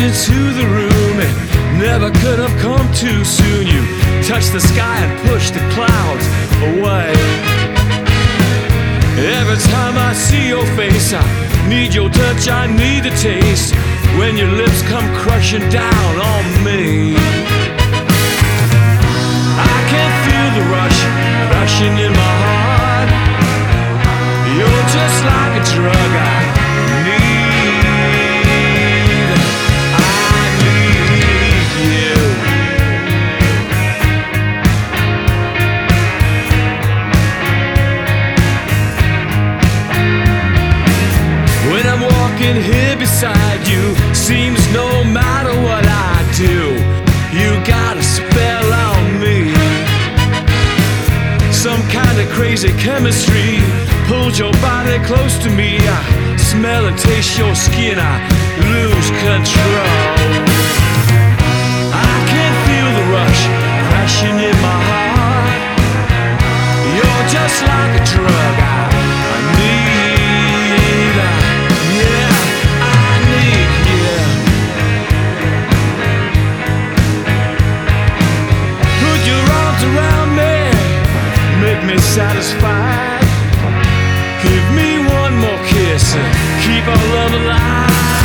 into the room, it never could have come too soon. You touched the sky and pushed the clouds away. Every time I see your face, I need your touch, I need the taste when your lips come crushing down on me. I can feel the rush rushing in my heart. You're just like a drug I need. I need you. When I'm walking here beside you, seems no matter what I do, you got a spell on me. Some kind of crazy chemistry pulls your body close to me. I smell and taste your skin, I lose control. I can feel the rush crashing in my heart. You're just like a drug I need. Yeah, I need you. Put your arms around me, make me satisfied. Give me one more kiss and keep our love alive.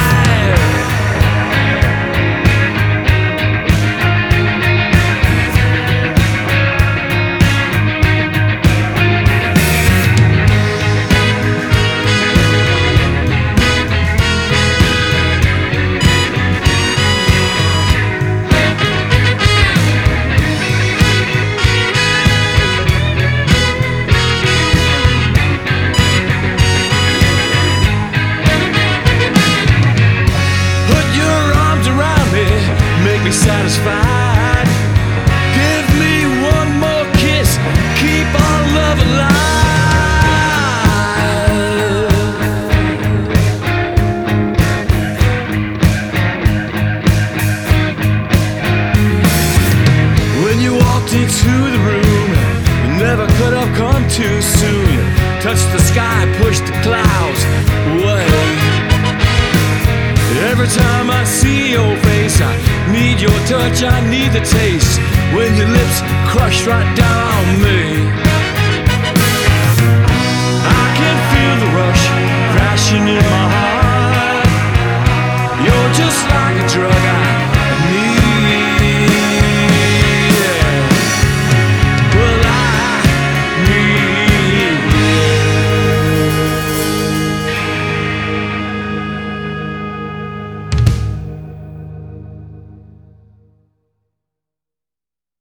Satisfied. Give me one more kiss, keep our love alive. When you walked into the room, you never could have come too soon. Touched the sky, pushed the clouds away. Every time I see your face, I need your touch, I need the taste when your lips crush right down on me.